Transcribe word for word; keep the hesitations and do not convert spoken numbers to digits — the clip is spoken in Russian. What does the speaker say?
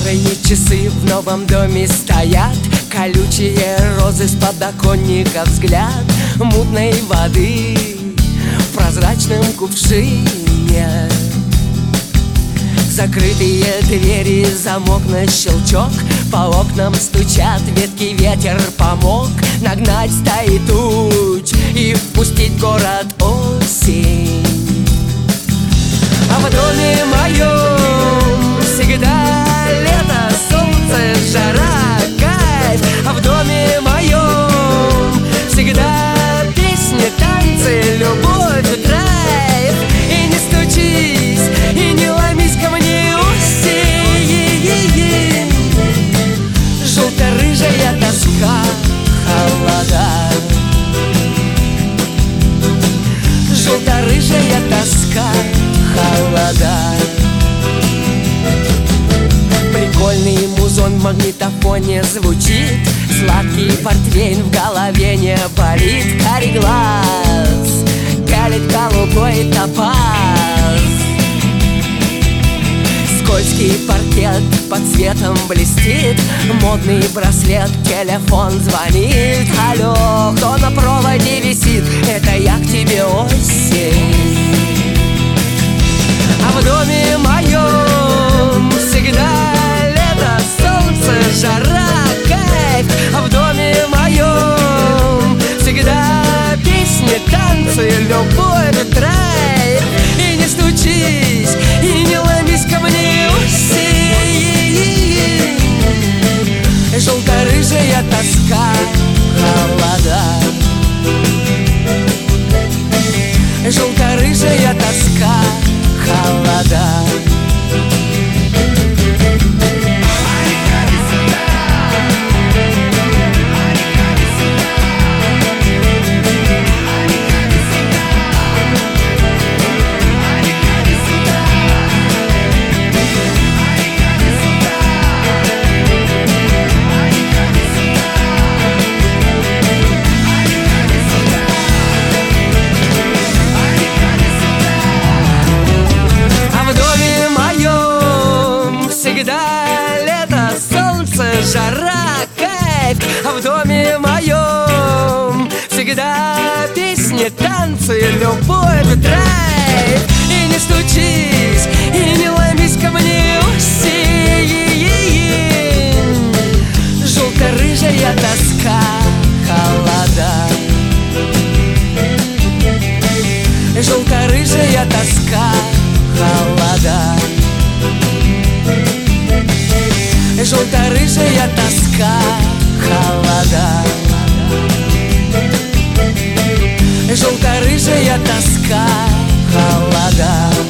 Старые часы в новом доме стоят, колючие розы с подоконника, взгляд мутной воды в прозрачном кувшине. Закрытые двери, замок на щелчок, по окнам стучат ветки, ветер помог нагнать стаи туч и впустить в город осень. А в доме моем всегда лето, солнце, жара, кайф. А в доме моем всегда песни, танцы, любовь, драйв. И не стучись, и не ломись ко мне, осень. Желто-рыжая тоска, холода. Желто-рыжая тоска, холода. Прикольный музон в магнитофоне звучит, сладкий портвейн в голове не болит. Карий глаз пялит голубой топаз. Скользкий паркет под светом блестит, модный браслет, телефон звонит. Алло, кто на проводе висит? Это я к тебе, осень. А в доме моем всегда лето, солнце, жара, кайф. А в доме моем всегда песни, танцы, любовь, драйв. И не стучись, и не ломись ко мне, осень. Желто-рыжая тоска, холода. Желто-рыжая тоска, холода. Всегда лето, солнце, жара, кайф. А в доме моем всегда песни, танцы, любовь, драйв. И не стучись, и не ломись ко мне, осень. Желто-рыжая тоска, холода. Желто-рыжая тоска, холода. Желто-рыжая тоска, холода. Желто-рыжая тоска, холода.